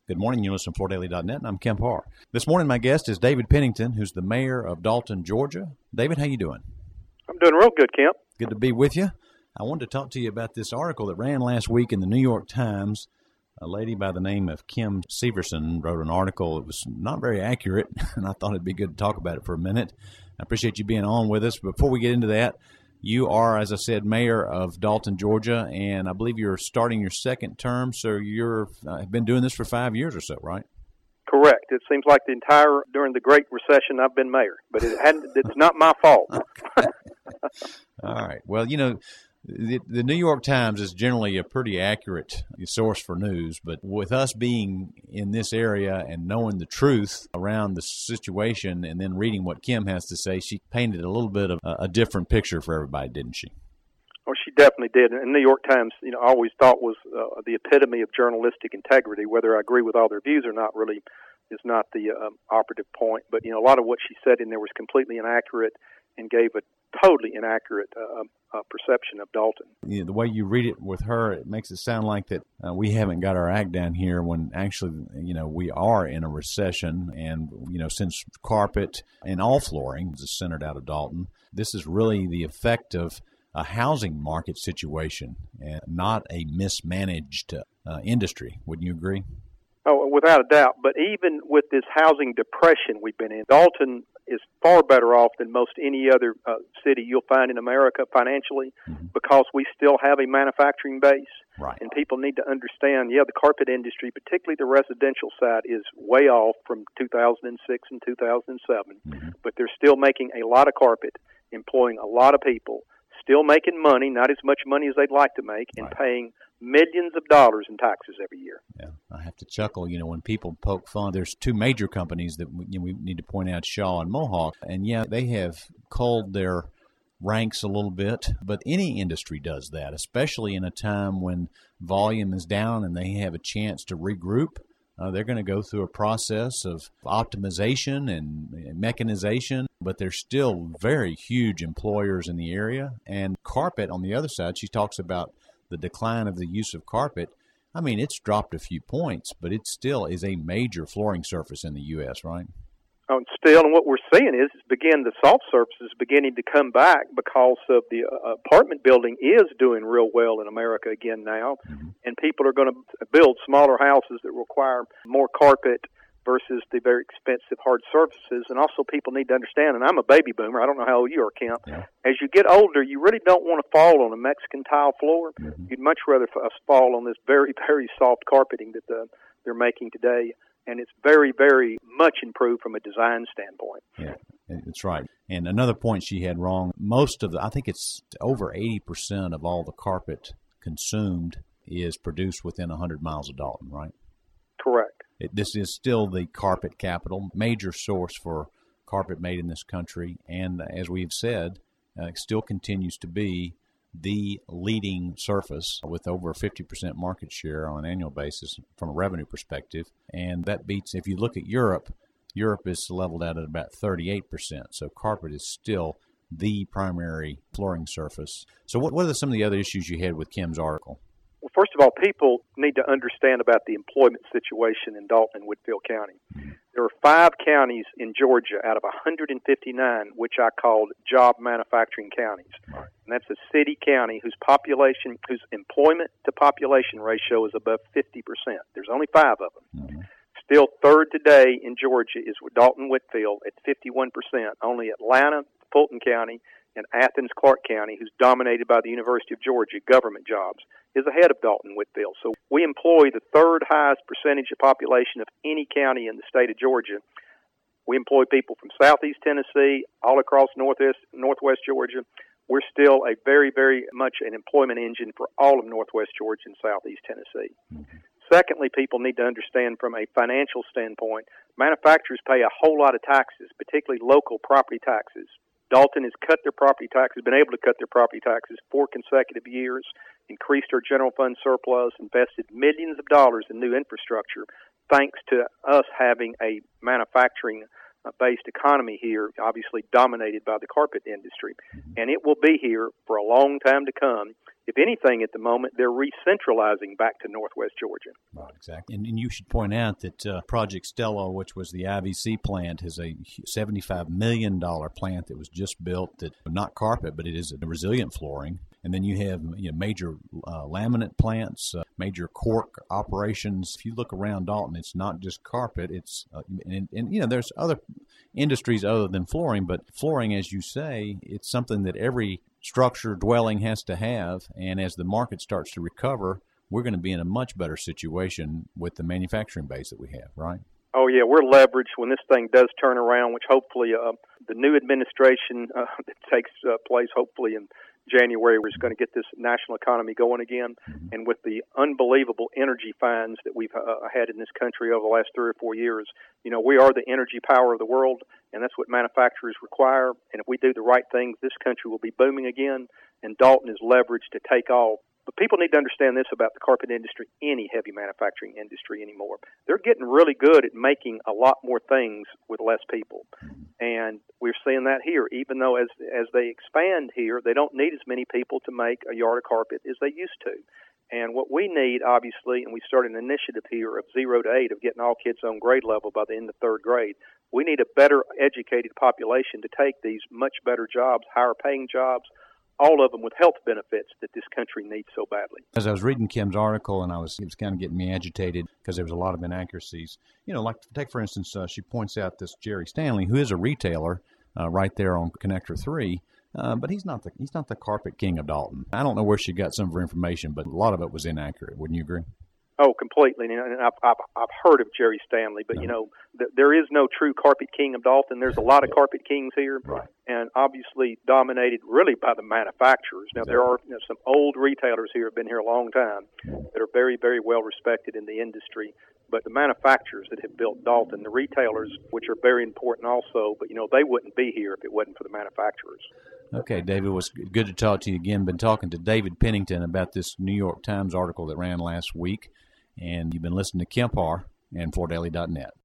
Good morning. You listen to FloorDaily.net, and I'm Kemp Harr. This morning, my guest is David Pennington, who's the mayor of Dalton, Georgia. David, how you doing? I'm doing real good, Kemp. Good to be with you. I wanted to talk to you about this article that ran last week in the New York Times. A lady by the name of Kim Severson wrote an article. It was not very accurate, and I thought it'd be good to talk about it for a minute. I appreciate you being on with us. Before we get into that, you are, as I said, mayor of Dalton, Georgia, and I believe you're starting your second term, so you've been doing this for 5 years or so, right? Correct. It seems like during the Great Recession, I've been mayor, but it's not my fault. Okay. All right. Well, you know, the New York Times is generally a pretty accurate source for news, but with us being in this area and knowing the truth around the situation and then reading what Kim has to say, she painted a little bit of a different picture for everybody, didn't she? Well, she definitely did. And the New York Times, I always thought was the epitome of journalistic integrity. Whether I agree with all their views or not really is not the operative point. But, a lot of what she said in there was completely inaccurate and gave a totally inaccurate perception of Dalton. The way you read it with her, it makes it sound like that we haven't got our act down here when actually, we are in a recession. And, since carpet and all flooring is centered out of Dalton, this is really the effect of a housing market situation and not a mismanaged industry. Wouldn't you agree? Oh, without a doubt. But even with this housing depression we've been in, Dalton is far better off than most any other city you'll find in America financially, because we still have a manufacturing base. Right. And people need to understand, the carpet industry, particularly the residential side, is way off from 2006 and 2007. But they're still making a lot of carpet, employing a lot of people, still making money, not as much money as they'd like to make, and paying millions of dollars in taxes every year. Yeah, I have to chuckle, when people poke fun. There's two major companies that we need to point out, Shaw and Mohawk, and they have culled their ranks a little bit, but any industry does that, especially in a time when volume is down and they have a chance to regroup. They're going to go through a process of optimization and mechanization, but they're still very huge employers in the area. And carpet, on the other side, she talks about the decline of the use of carpet. I mean, it's dropped a few points, but it still is a major flooring surface in the U.S., right? Oh, and what we're seeing is the soft surfaces beginning to come back because of the apartment building is doing real well in America again now, and people are going to build smaller houses that require more carpet versus the very expensive hard surfaces. And also people need to understand, and I'm a baby boomer, I don't know how old you are, Kemp. Yeah. As you get older, you really don't want to fall on a Mexican tile floor. You'd much rather fall on this very, very soft carpeting that they're making today. And it's very, very much improved from a design standpoint. Yeah, that's right. And another point she had wrong, I think it's over 80% of all the carpet consumed is produced within 100 miles of Dalton, right? Correct. This is still the carpet capital, major source for carpet made in this country. And as we've said, it still continues to be the leading surface with over 50% market share on an annual basis from a revenue perspective. And that beats, if you look at Europe is leveled out at about 38%. So carpet is still the primary flooring surface. So what are some of the other issues you had with Kim's article? Well, first of all, people need to understand about the employment situation in Dalton and Whitfield County. There are 5 counties in Georgia out of 159, which I called job manufacturing counties. Right. And that's a city county whose employment to population ratio is above 50%. There's only 5 of them. Still third today in Georgia is Dalton Whitfield at 51%. Only Atlanta, Fulton County, and Athens-Clarke County, who's dominated by the University of Georgia government jobs, is ahead of Dalton Whitfield. So we employ the third highest percentage of population of any county in the state of Georgia. We employ people from southeast Tennessee, all across northwest Georgia. We're still a very, very much an employment engine for all of northwest Georgia and southeast Tennessee. Secondly, people need to understand from a financial standpoint, manufacturers pay a whole lot of taxes, particularly local property taxes. Dalton has been able to cut their property taxes 4 consecutive years, increased our general fund surplus, invested millions of dollars in new infrastructure, thanks to us having a manufacturing-based economy here, obviously dominated by the carpet industry. And it will be here for a long time to come if anything at the moment, they're re-centralizing back to Northwest Georgia. Right, exactly. And you should point out that Project Stella, which was the IVC plant, is a $75 million plant that was just built, that not carpet, but it is a resilient flooring. And then you have major laminate plants, major cork operations. If you look around Dalton, it's not just carpet. It's and there's other industries other than flooring, but flooring, as you say, it's something that every structure dwelling has to have. And as the market starts to recover, we're going to be in a much better situation with the manufacturing base that we have, right? Oh, yeah, we're leveraged when this thing does turn around, which hopefully the new administration that takes place hopefully in January is going to get this national economy going again. And with the unbelievable energy finds that we've had in this country over the last 3 or 4 years, we are the energy power of the world, and that's what manufacturers require. And if we do the right things, this country will be booming again, and Dalton is leveraged to take off. But people need to understand this about the carpet industry, any heavy manufacturing industry anymore. They're getting really good at making a lot more things with less people. And we're seeing that here. Even though as they expand here, they don't need as many people to make a yard of carpet as they used to. And what we need, obviously, and we started an initiative here of 0 to 8 of getting all kids on grade level by the end of 3rd grade. We need a better educated population to take these much better jobs, higher paying jobs, all of them with health benefits that this country needs so badly. As I was reading Kim's article, and it was kind of getting me agitated because there was a lot of inaccuracies. Like take for instance, she points out this Jerry Stanley, who is a retailer right there on Connector 3, but he's not the carpet king of Dalton. I don't know where she got some of her information, but a lot of it was inaccurate. Wouldn't you agree? Oh, completely. And I've heard of Jerry Stanley, but there is no true carpet king of Dalton. There's a lot of carpet kings here, right, and obviously dominated really by the manufacturers. Now, there are some old retailers here have been here a long time that are very, very well respected in the industry. But the manufacturers that have built Dalton, the retailers, which are very important also, but they wouldn't be here if it wasn't for the manufacturers. Okay, David, it was good to talk to you again. Been talking to David Pennington about this New York Times article that ran last week, and you've been listening to Kemp Harr and FloorDaily.net.